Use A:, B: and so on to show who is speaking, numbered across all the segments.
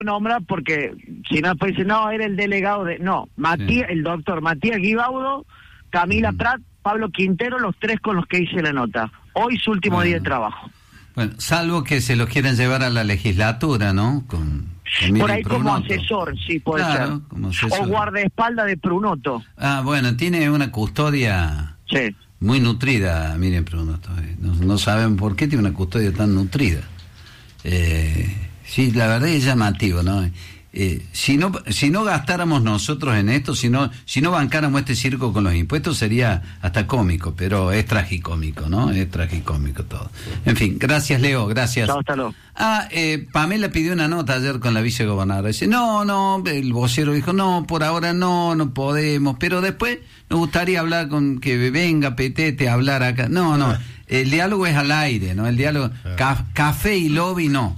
A: nombrar porque si no después dice, no, era el delegado de... No, Matías, el doctor Matías Guibaudo, Camila Prat, Pablo Quintero, los 3 con los que hice la nota. Hoy su último día de trabajo.
B: Bueno, salvo que se los quieran llevar a la legislatura, ¿no?
A: Por ahí como asesor, sí, puede ser. Como asesor. O guardaespaldas de Prunoto.
B: Bueno, tiene una custodia muy nutrida, miren Prunoto. No saben por qué tiene una custodia tan nutrida. Sí, la verdad es llamativo, ¿no? Si no gastáramos nosotros en esto, si no bancáramos este circo con los impuestos, sería hasta cómico, pero es tragicómico, ¿no? Es tragicómico todo. En fin, gracias Leo, gracias.
A: Chao, hasta luego.
B: Pamela pidió una nota ayer con la vicegobernadora. Dice, no, el vocero dijo, no, por ahora no podemos, pero después nos gustaría hablar con que venga Petete a hablar acá. No, el diálogo es al aire, ¿no? El diálogo, café y lobby no.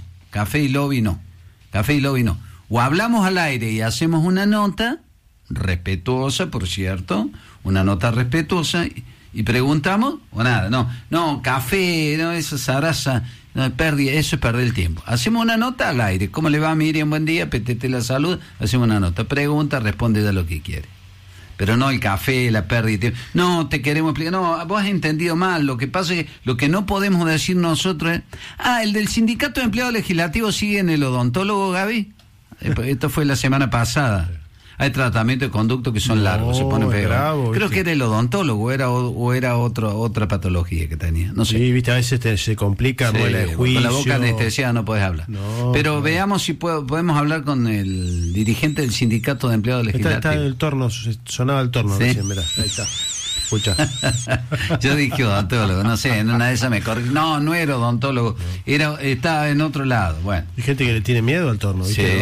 B: O hablamos al aire y hacemos una nota respetuosa, por cierto, una nota respetuosa, y preguntamos, o nada, no, café, no, esa zaraza, no, eso es perder el tiempo. Hacemos una nota al aire, ¿cómo le va Miriam? Buen día, Petete la salud, hacemos una nota, pregunta, responde ya lo que quiere. Pero no el café, la pérdida de tiempo. No, te queremos explicar. No, vos has entendido mal. Lo que pasa es que lo que no podemos decir nosotros es... el del Sindicato de Empleados Legislativos sigue en el odontólogo, Gaby. Esto fue la semana pasada. Hay tratamientos de conducto que son largos, se ponen peor. Creo que era el odontólogo, o era otra patología que tenía. No sé.
C: Sí, viste, a veces se complica, muela de juicio.
B: Con la boca anestesiada no podés hablar. Pero veamos si podemos hablar con el dirigente del Sindicato de Empleados Legislativos.
C: Está el torno, sonaba el torno recién, mirá, ahí está. Escucha.
B: Yo dije odontólogo, no sé, en una de esas me corrigió. No era odontólogo, estaba en otro lado. Bueno.
C: Hay gente que le tiene miedo al torno, ¿viste?
B: Sí,